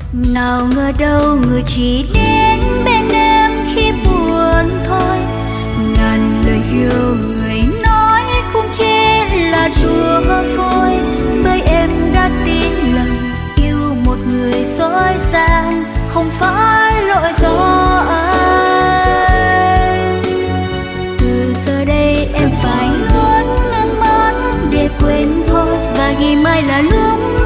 Nào ngờ đâu người chỉ đến bên em khi buồn thôi. Ngàn lời yêu người nói cũng chỉ là đùa vơi, bởi em đã tin lời yêu một người dối gian, không phải lỗi do anh. Từ giờ đây em phải nuốt nước mắt để quên thôi, và ngày mai là lúc